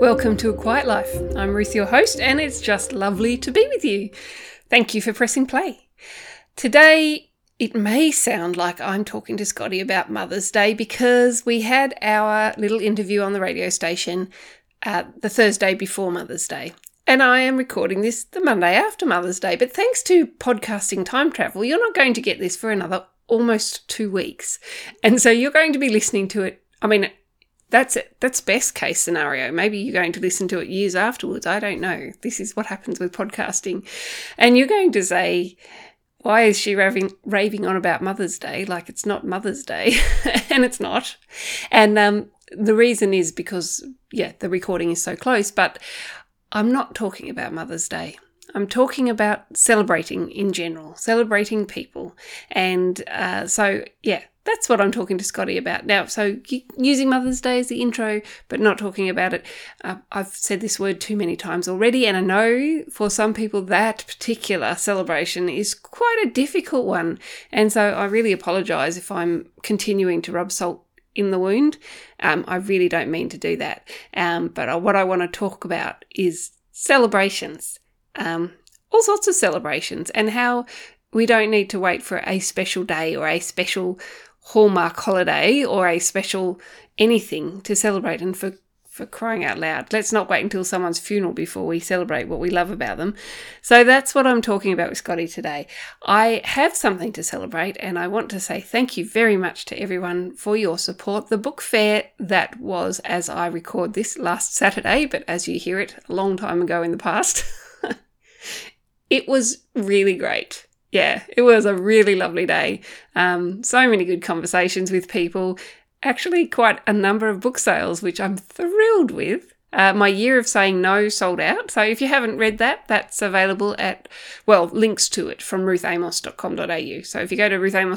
Welcome to A Quiet Life. I'm Ruth, your host, and it's just lovely to be with you. Thank you for pressing play. Today, it may sound like I'm talking to Scotty about Mother's Day because we had our little interview on the radio station the Thursday before Mother's Day. And I am recording this the Monday after Mother's Day. But thanks to podcasting time travel, you're not going to get this for another almost 2 weeks. And so you're going to be listening to it. I mean, that's it. That's best case scenario. Maybe you're going to listen to it years afterwards. I don't know. This is what happens with podcasting. And you're going to say, why is she raving on about Mother's Day like it's not Mother's Day? And it's not. And the reason is because, the recording is so close. But I'm not talking about Mother's Day. I'm talking about celebrating in general, celebrating people. And that's what I'm talking to Scotty about now. So using Mother's Day as the intro, but not talking about it. I've said this word too many times already, and I know for some people that particular celebration is quite a difficult one. And so I really apologise if I'm continuing to rub salt in the wound. I really don't mean to do that. But what I want to talk about is celebrations, all sorts of celebrations, and how we don't need to wait for a special day or a special Hallmark holiday or a special anything to celebrate. And for crying out loud, let's not wait until someone's funeral before we celebrate what we love about them. So that's what I'm talking about with Scotty today. I have something to celebrate, and I want to say thank you very much to everyone for your support. The book fair that was, as I record this, last Saturday, but as you hear it, a long time ago in the past, it was really great. Yeah, it was a really lovely day. So many good conversations with people. Actually, quite a number of book sales, which I'm thrilled with. My Year of Saying No sold out. So if you haven't read that, that's available at, links to it from ruthamos.com.au. So if you go to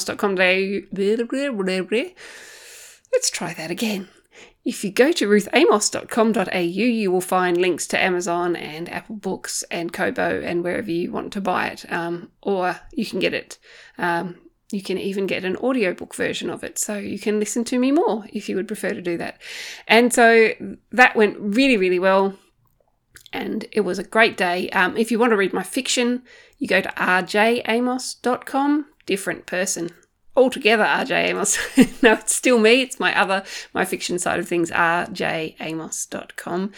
ruthamos.com.au, let's try that again. If you go to ruthamos.com.au, you will find links to Amazon and Apple Books and Kobo and wherever you want to buy it. Or you can get it. You can even get an audiobook version of it, so you can listen to me more if you would prefer to do that. And so that went really, really well, and it was a great day. If you want to read my fiction, you go to rjamos.com. Different person altogether, RJ Amos. No, it's still me. It's my fiction side of things, rjamos.com.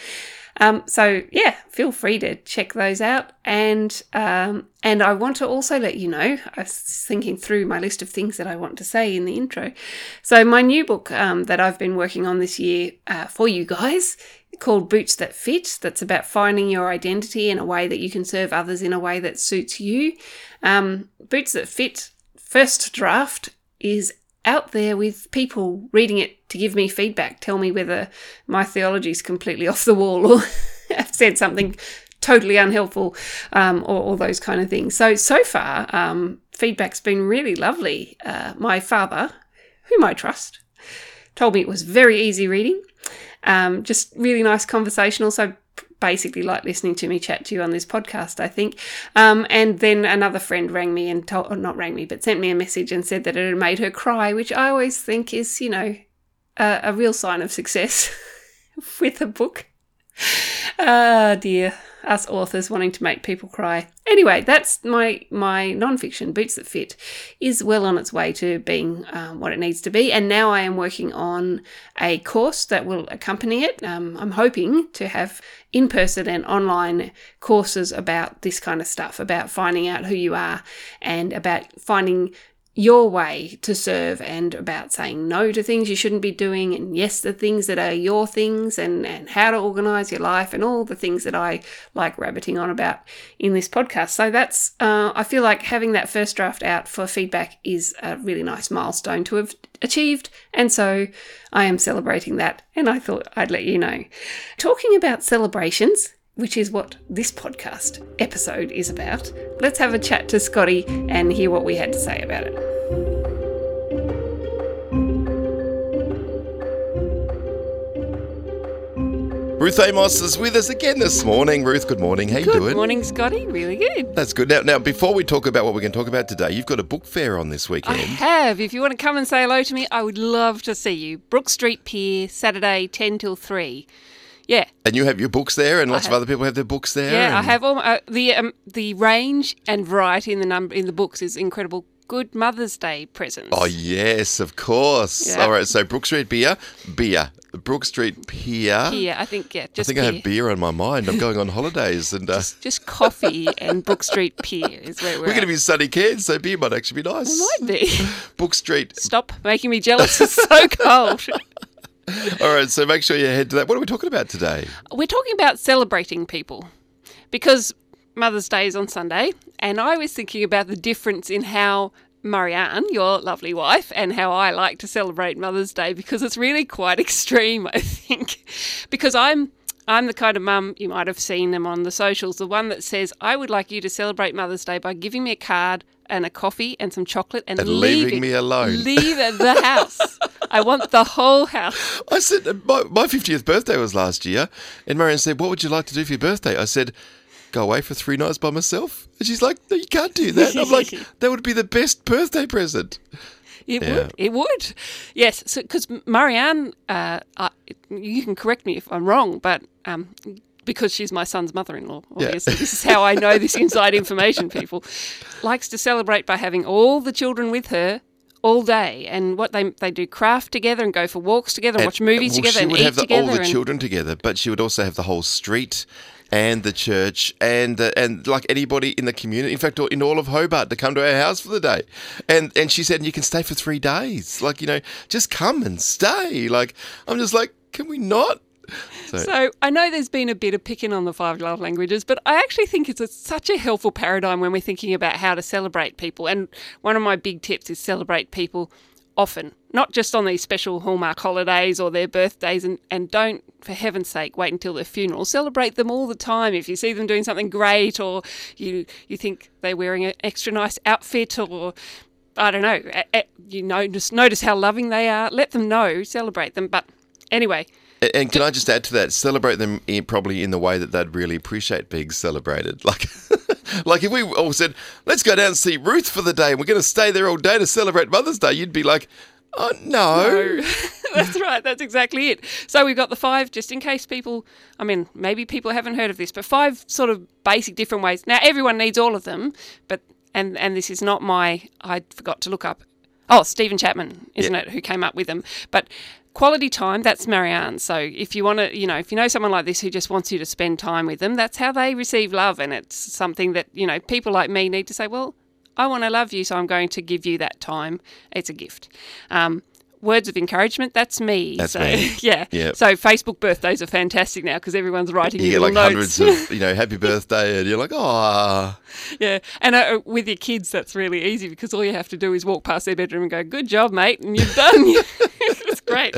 Feel free to check those out. And I want to also let you know, I was thinking through my list of things that I want to say in the intro. So my new book that I've been working on this year for you guys, called Boots That Fit, that's about finding your identity in a way that you can serve others in a way that suits you. Boots That Fit, first draft, is out there with people reading it to give me feedback, tell me whether my theology is completely off the wall or I've said something totally unhelpful, or those kind of things. So far, feedback's been really lovely. My father, whom I trust, told me it was very easy reading, just really nice conversational, so basically like listening to me chat to you on this podcast, I think. And then another friend rang me and sent me a message and said that it had made her cry, which I always think is, a real sign of success with a book. Ah, dear. Us authors wanting to make people cry. Anyway, that's my non-fiction, Boots That Fit, is well on its way to being what it needs to be. And now I am working on a course that will accompany it. I'm hoping to have in-person and online courses about this kind of stuff, about finding out who you are and about finding your way to serve, and about saying no to things you shouldn't be doing and yes to things that are your things, and how to organise your life and all the things that I like rabbiting on about in this podcast. So that's, I feel like having that first draft out for feedback is a really nice milestone to have achieved, and so I am celebrating that, and I thought I'd let you know. Talking about celebrations, which is what this podcast episode is about, let's have a chat to Scotty and hear what we had to say about it. Ruth Amos is with us again this morning. Ruth, good morning. How you doing? Good morning, Scotty. Really good. That's good. Now, before we talk about what we're going to talk about today, you've got a book fair on this weekend. I have. If you want to come and say hello to me, I would love to see you. Brook Street Pier, Saturday, 10 till 3. Yeah. And you have your books there, and lots of have. other people have their books there. Yeah, I and- have all the range and variety in the books is incredible. Good Mother's Day presents. Oh, yes, of course. Yeah. All right, so Brook Street beer. Brook Street Pier. Pier, I think, yeah, I just think I have beer on my mind. I'm going on holidays, and Just coffee and Brook Street Pier is where we're going to at. be sunny Cairns, so beer might actually be nice. Might be. Brook Street. Stop making me jealous. It's so cold. All right, so make sure you head to that. What are we talking about today? We're talking about celebrating people because Mother's Day is on Sunday, and I was thinking about the difference in how Marianne, your lovely wife, and how I like to celebrate Mother's Day, because it's really quite extreme, I think. Because I'm the kind of mum, you might have seen them on the socials, the one that says, I would like you to celebrate Mother's Day by giving me a card and a coffee and some chocolate and leaving me alone. Leave the house. I want the whole house. I said, my 50th birthday was last year, and Marianne said, what would you like to do for your birthday? I said, go away for 3 nights by myself. And she's like, no, you can't do that. And I'm like, that would be the best birthday present. It would. Yes, so because Marianne, you can correct me if I'm wrong, but because she's my son's mother-in-law, obviously, this is how I know this inside information, people, likes to celebrate by having all the children with her all day, and what they do craft together and go for walks together and watch movies together and eat together. She would have all the children together, but she would also have the whole street and the church and like anybody in the community, in fact, in all of Hobart, to come to our house for the day. And she said, you can stay for 3 days. Like, just come and stay. Like, I'm just like, can we not? So I know there's been a bit of picking on the 5 love languages, but I actually think it's such a helpful paradigm when we're thinking about how to celebrate people. And one of my big tips is celebrate people often, not just on these special Hallmark holidays or their birthdays, and don't, for heaven's sake, wait until their funeral. Celebrate them all the time. If you see them doing something great, or you think they're wearing an extra nice outfit, or I don't know, just notice how loving they are. Let them know, celebrate them. But anyway. And can I just add to that, celebrate them probably in the way that they'd really appreciate being celebrated. Like, like if we all said, let's go down and see Ruth for the day and we're going to stay there all day to celebrate Mother's Day, you'd be like, oh, no. That's right. That's exactly it. So we've got the 5, just in case people, maybe people haven't heard of this, but 5 sort of basic different ways. Now, everyone needs all of them, but and this is not I forgot to look up. Oh, Stephen Chapman, isn't it, who came up with them. But quality time, that's Marianne. So if you want to, if you know someone like this who just wants you to spend time with them, that's how they receive love. And it's something that, people like me need to say, well, I want to love you, so I'm going to give you that time. It's a gift. Words of encouragement, that's me. That's so, me. Yeah. Yep. So Facebook birthdays are fantastic now because everyone's writing you get like notes. hundreds of, happy birthday, and you're like, oh. Yeah. And with your kids, that's really easy because all you have to do is walk past their bedroom and go, good job, mate, and you've done. It's great.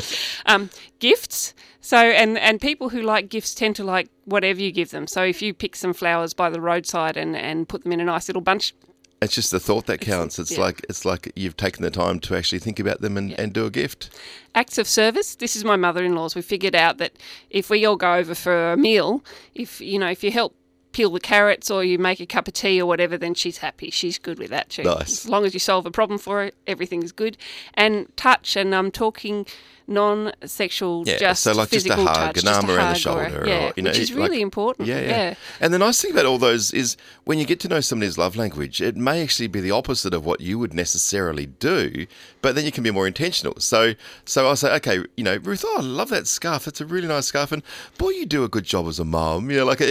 Gifts. So, and people who like gifts tend to like whatever you give them. So if you pick some flowers by the roadside and put them in a nice little bunch, it's just the thought that counts. It's like you've taken the time to actually think about them and do a gift. Acts of service. This is my mother-in-law's. We figured out that if we all go over for a meal, if you help peel the carrots or you make a cup of tea or whatever, then she's happy. She's good with that too. Nice. As long as you solve a problem for her, everything is good. And touch, and I'm talking non-sexual, just so like physical just a hug, touch, an arm around the hug shoulder, which is really important. Yeah. And the nice thing about all those is when you get to know somebody's love language, it may actually be the opposite of what you would necessarily do, but then you can be more intentional. So I'll say, okay, Ruth, I love that scarf. That's a really nice scarf, and boy, you do a good job as a mum. And you're like,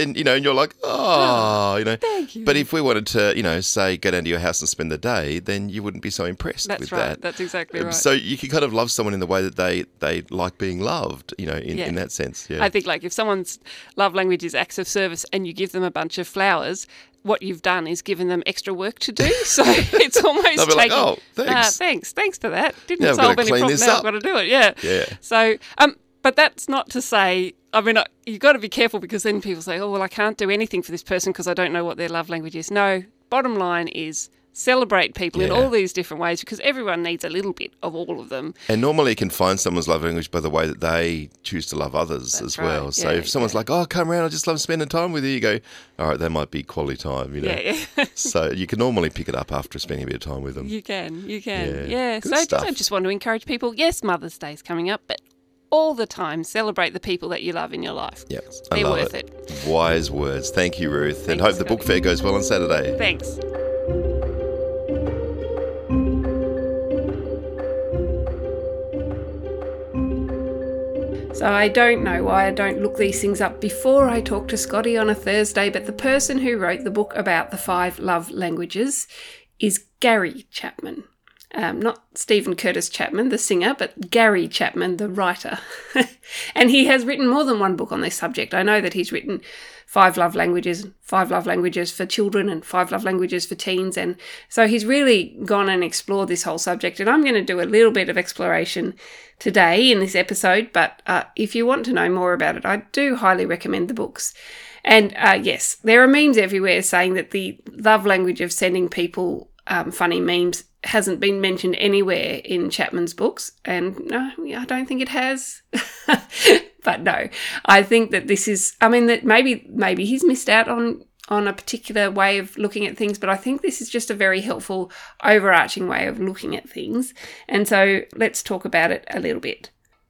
Thank you. But if we wanted to, say, go down to your house and spend the day, then you wouldn't be so impressed with That's right. that. That's exactly right. So you can kind of love someone in the way that they like being loved, in that sense. Yeah. I think like if someone's love language is acts of service and you give them a bunch of flowers, what you've done is given them extra work to do. So it's almost They'll be like, taking, oh, thanks. Thanks for that. Didn't I've solve gotta any clean problem. this Now up. I've got to do it. Yeah. Yeah. So, but that's not to say, you've got to be careful because then people say, oh, well, I can't do anything for this person because I don't know what their love language is. No, bottom line is celebrate people in all these different ways because everyone needs a little bit of all of them. And normally you can find someone's love language by the way that they choose to love others That's as right. well. So if someone's like, oh, come around, I just love spending time with you, you go, all right, that might be quality time, Yeah. So you can normally pick it up after spending a bit of time with them. You can. Yeah. Yeah. Good So stuff. I just want to encourage people. Yes, Mother's Day's coming up, but all the time. Celebrate the people that you love in your life. Yeah, They're worth it. Wise words. Thank you, Ruth. And Thanks, hope the book fair goes well on Saturday. Thanks. So I don't know why I don't look these things up before I talk to Scotty on a Thursday, but the person who wrote the book about the 5 love languages is Gary Chapman. Not Stephen Curtis Chapman, the singer, but Gary Chapman, the writer. And he has written more than one book on this subject. I know that he's written 5 love languages, 5 love languages for children and 5 love languages for teens. And so he's really gone and explored this whole subject. And I'm going to do a little bit of exploration today in this episode. But if you want to know more about it, I do highly recommend the books. And yes, there are memes everywhere saying that the love language of sending people funny memes hasn't been mentioned anywhere in Chapman's books, and no, I don't think it has. But no, I think that this is, that maybe he's missed out on a particular way of looking at things, but I think this is just a very helpful overarching way of looking at things. And so let's talk about it a little bit.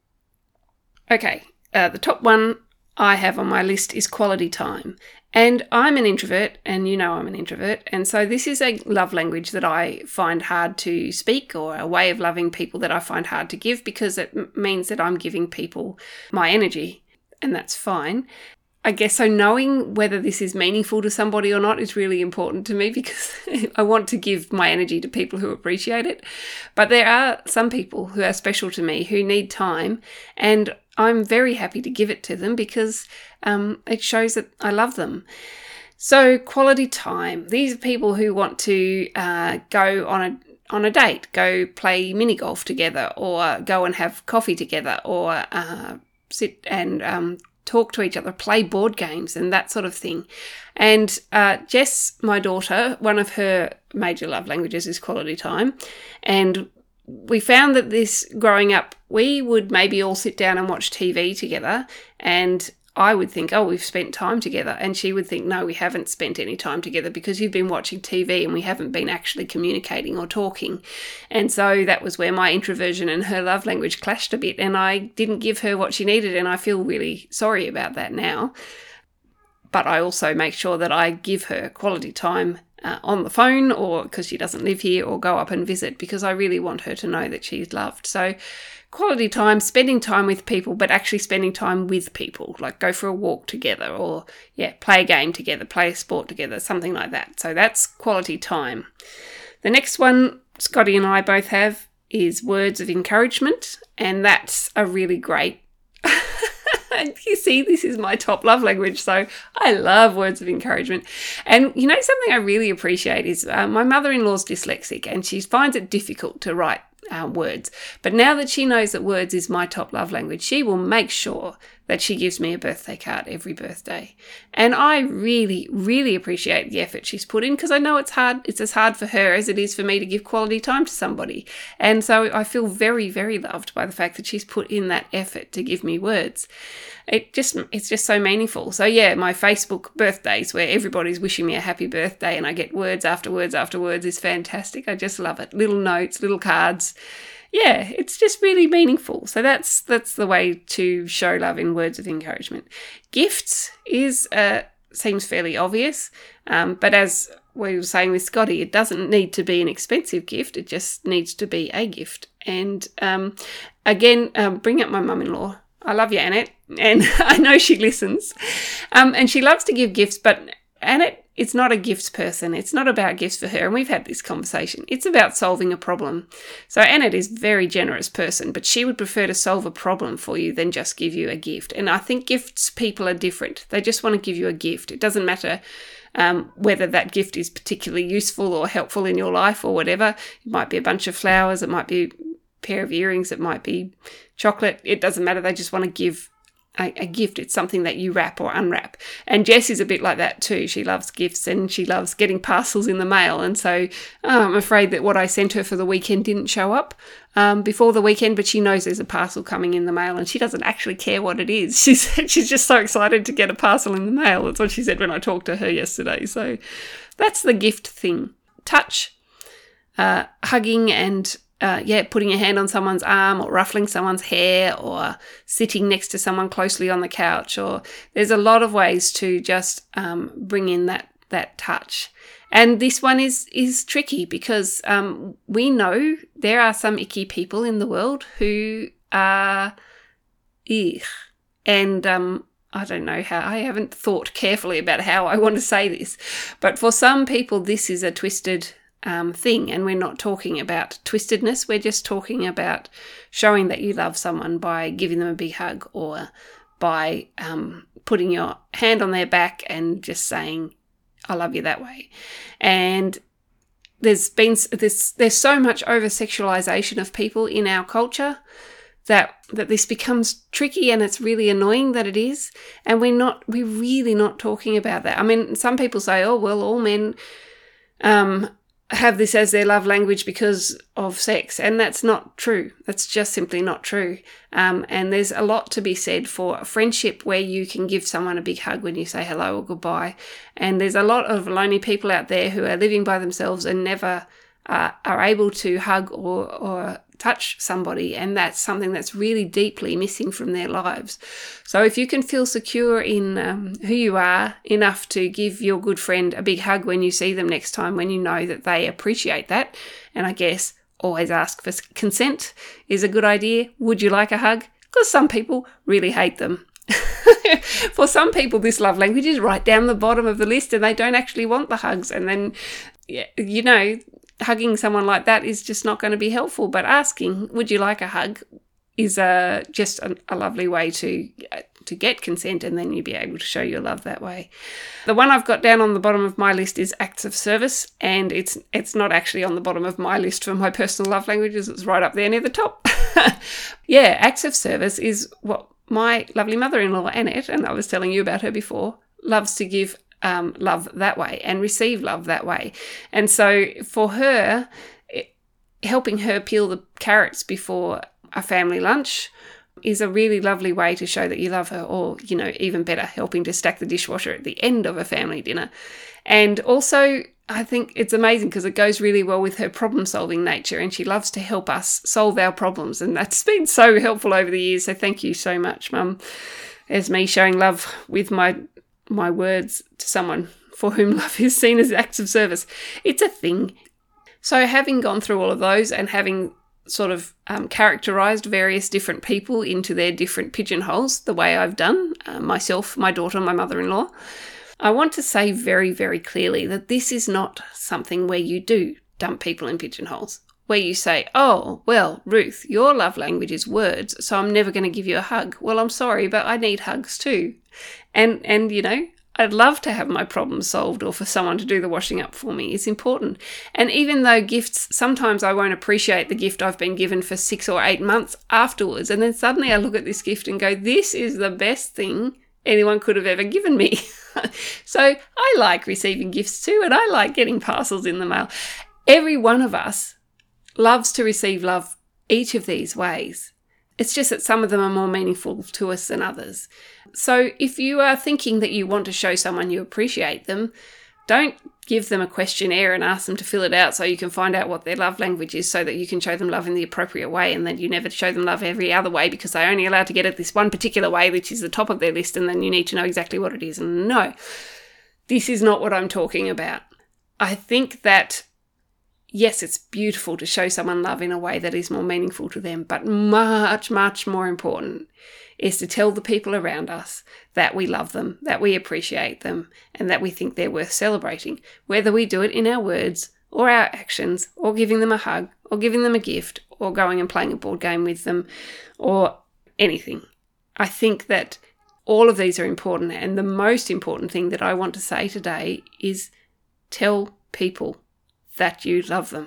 Okay, the top one I have on my list is quality time. And I'm an introvert, and you know I'm an introvert, and so this is a love language that I find hard to speak, or a way of loving people that I find hard to give, because it means that I'm giving people my energy, and that's fine. I guess so knowing whether this is meaningful to somebody or not is really important to me, because I want to give my energy to people who appreciate it. But there are some people who are special to me who need time, and I'm very happy to give it to them because it shows that I love them. So quality time. These are people who want to go on a date, go play mini golf together, or go and have coffee together, or sit and talk to each other, play board games and that sort of thing. And Jess, my daughter, one of her major love languages is quality time. And we found that this growing up, we would maybe all sit down and watch TV together, and I would think, oh, we've spent time together. And she would think, no, we haven't spent any time together because you've been watching TV and we haven't been actually communicating or talking. And so that was where my introversion and her love language clashed a bit, and I didn't give her what she needed, and I feel really sorry about that now. But I also make sure that I give her quality time on the phone, or because she doesn't live here, or go up and visit, because I really want her to know that she's loved. So quality time, spending time with people, but actually spending time with people, like go for a walk together, or play a game together, play a sport together, something like that. So that's quality time. The next one Scotty and I both have is words of encouragement, and that's a really great and you see, this is my top love language, so I love words of encouragement. And you know, something I really appreciate is my mother-in-law's dyslexic, and she finds it difficult to write words. But now that she knows that words is my top love language, she will make sure that she gives me a birthday card every birthday. And I really, really appreciate the effort she's put in, because I know it's hard. It's as hard for her as it is for me to give quality time to somebody. And so I feel very, very loved by the fact that she's put in that effort to give me words. It's just so meaningful. So yeah, my Facebook birthdays where everybody's wishing me a happy birthday and I get words after words after words is fantastic. I just love it. Little notes, little cards. Yeah, it's just really meaningful. So that's the way to show love in words of encouragement. Gifts seems fairly obvious, but as we were saying with Scotty, it doesn't need to be an expensive gift. It just needs to be a gift. And again, bring up my mum-in-law. I love you, Annette, and I know she listens. And she loves to give gifts, but Annette is not a gifts person. It's not about gifts for her, and we've had this conversation. It's about solving a problem. So Annette is a very generous person, but she would prefer to solve a problem for you than just give you a gift. And I think gifts people are different. They just want to give you a gift. It doesn't matter whether that gift is particularly useful or helpful in your life or whatever. It might be a bunch of flowers. It might be pair of earrings, it might be chocolate, it doesn't matter. They just want to give a gift. It's something that you wrap or unwrap. And Jess is a bit like that too. She loves gifts and she loves getting parcels in the mail. And so I'm afraid that what I sent her for the weekend didn't show up before the weekend, but she knows there's a parcel coming in the mail and she doesn't actually care what it is. She's just so excited to get a parcel in the mail. That's what she said when I talked to her yesterday. So that's the gift thing. Touch, hugging and putting your hand on someone's arm or ruffling someone's hair or sitting next to someone closely on the couch. Or there's a lot of ways to just bring in that touch. And this one is tricky because we know there are some icky people in the world who are and I don't know how, I haven't thought carefully about how I want to say this, but for some people this is a twisted thing, and we're not talking about twistedness, we're just talking about showing that you love someone by giving them a big hug or by putting your hand on their back and just saying, I love you that way. And there's so much over-sexualization of people in our culture that this becomes tricky, and it's really annoying that it is. And we're really not talking about that. I mean, some people say, oh, well, all men have this as their love language because of sex, and that's not true. That's just simply not true. And there's a lot to be said for a friendship where you can give someone a big hug when you say hello or goodbye. And there's a lot of lonely people out there who are living by themselves and never are able to hug or touch somebody, and that's something that's really deeply missing from their lives. So if you can feel secure in who you are enough to give your good friend a big hug when you see them next time, when you know that they appreciate that, and I guess always ask for consent is a good idea. Would you like a hug? Because some people really hate them. For some people, this love language is right down the bottom of the list and they don't actually want the hugs. And then, hugging someone like that is just not going to be helpful. But asking, would you like a hug, is just a lovely way to get consent, and then you'll be able to show your love that way. The one I've got down on the bottom of my list is acts of service, and it's not actually on the bottom of my list for my personal love languages. It's right up there near the top. Yeah, acts of service is what my lovely mother-in-law, Annette, and I was telling you about her before, loves to give love that way and receive love that way. And so for her, helping her peel the carrots before a family lunch is a really lovely way to show that you love her, or, even better, helping to stack the dishwasher at the end of a family dinner. And also, I think it's amazing because it goes really well with her problem-solving nature, and she loves to help us solve our problems, and that's been so helpful over the years. So thank you so much, Mum, as me showing love with my words to someone for whom love is seen as acts of service. It's a thing. So having gone through all of those and having sort of characterised various different people into their different pigeonholes, the way I've done, myself, my daughter, my mother-in-law, I want to say very, very clearly that this is not something where you do dump people in pigeonholes, where you say, oh, well, Ruth, your love language is words, so I'm never going to give you a hug. Well, I'm sorry, but I need hugs too. And I'd love to have my problems solved, or for someone to do the washing up for me. It's important. And even though gifts, sometimes I won't appreciate the gift I've been given for 6 or 8 months afterwards, and then suddenly I look at this gift and go, this is the best thing anyone could have ever given me. So I like receiving gifts too, and I like getting parcels in the mail. Every one of us loves to receive love each of these ways. It's just that some of them are more meaningful to us than others. So if you are thinking that you want to show someone you appreciate them, don't give them a questionnaire and ask them to fill it out so you can find out what their love language is, so that you can show them love in the appropriate way, and then you never show them love every other way because they're only allowed to get it this one particular way, which is the top of their list, and then you need to know exactly what it is. And no, this is not what I'm talking about. I think that, yes, it's beautiful to show someone love in a way that is more meaningful to them, but much, much more important is to tell the people around us that we love them, that we appreciate them, and that we think they're worth celebrating, whether we do it in our words or our actions, or giving them a hug, or giving them a gift, or going and playing a board game with them, or anything. I think that all of these are important, and the most important thing that I want to say today is tell people that you love them.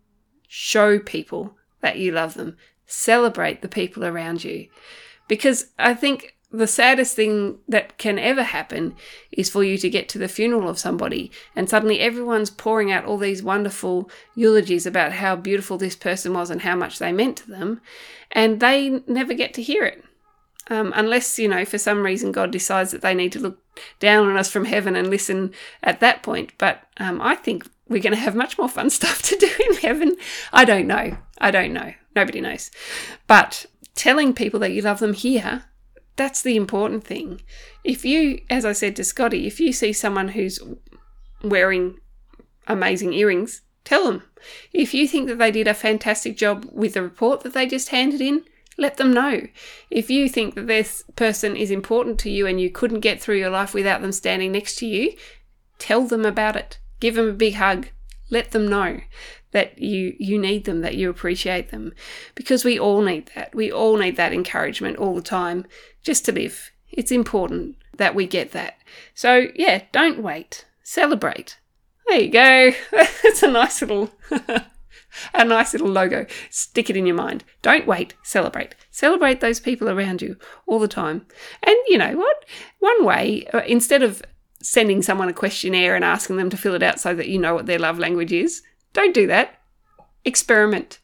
Show people that you love them. Celebrate the people around you. Because I think the saddest thing that can ever happen is for you to get to the funeral of somebody and suddenly everyone's pouring out all these wonderful eulogies about how beautiful this person was and how much they meant to them, and they never get to hear it. Unless, for some reason God decides that they need to look down on us from heaven and listen at that point. But I think we're going to have much more fun stuff to do in heaven. I don't know. Nobody knows. But telling people that you love them here, that's the important thing. If you, as I said to Scotty, if you see someone who's wearing amazing earrings, tell them. If you think that they did a fantastic job with the report that they just handed in, let them know. If you think that this person is important to you and you couldn't get through your life without them standing next to you, tell them about it. Give them a big hug. Let them know that you need them, that you appreciate them. Because we all need that. We all need that encouragement all the time just to live. It's important that we get that. So, yeah, don't wait. Celebrate. There you go. It's a nice little logo. Stick it in your mind. Don't wait. Celebrate. Celebrate those people around you all the time. And you know what? One way, instead of sending someone a questionnaire and asking them to fill it out so that you know what their love language is, don't do that. Experiment.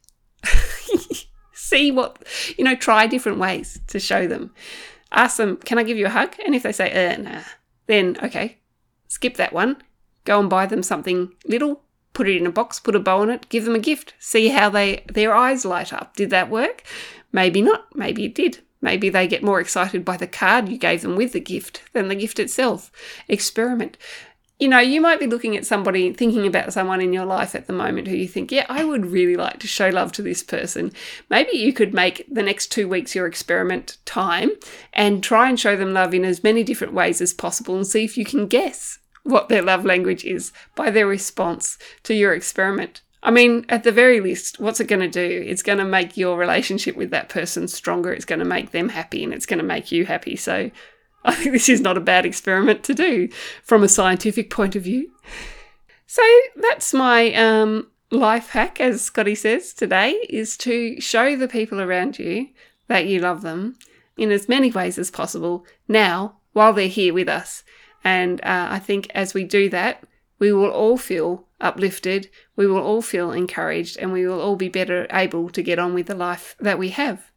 See what, try different ways to show them. Ask them, can I give you a hug? And if they say, nah, then okay, skip that one. Go and buy them something little, put it in a box, put a bow on it, give them a gift. See how their eyes light up. Did that work? Maybe not. Maybe it did. Maybe they get more excited by the card you gave them with the gift than the gift itself. Experiment. You might be looking at somebody, thinking about someone in your life at the moment who you think, yeah, I would really like to show love to this person. Maybe you could make the next 2 weeks your experiment time and try and show them love in as many different ways as possible and see if you can guess what their love language is by their response to your experiment. I mean, at the very least, what's it going to do? It's going to make your relationship with that person stronger. It's going to make them happy and it's going to make you happy. So I think this is not a bad experiment to do from a scientific point of view. So that's my life hack, as Scotty says today, is to show the people around you that you love them in as many ways as possible now while they're here with us. And I think as we do that, we will all feel uplifted, we will all feel encouraged, and we will all be better able to get on with the life that we have.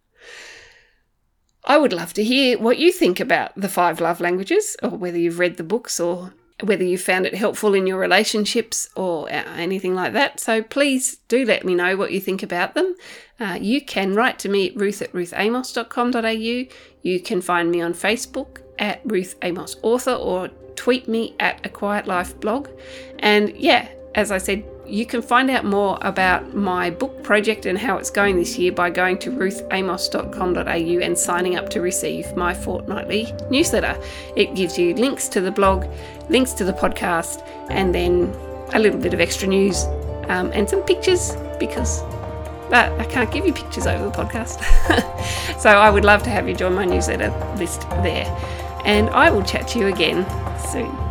I would love to hear what you think about the 5 love languages, or whether you've read the books, or whether you found it helpful in your relationships or anything like that. So please do let me know what you think about them. You can write to me at ruth@ruthamos.com.au. You can find me on Facebook at Ruth Amos Author, or tweet me at A Quiet Life Blog. And yeah, as I said, you can find out more about my book project and how it's going this year by going to ruthamos.com.au and signing up to receive my fortnightly newsletter. It gives you links to the blog, links to the podcast, and then a little bit of extra news and some pictures, because I can't give you pictures over the podcast. So I would love to have you join my newsletter list there. And I will chat to you again soon.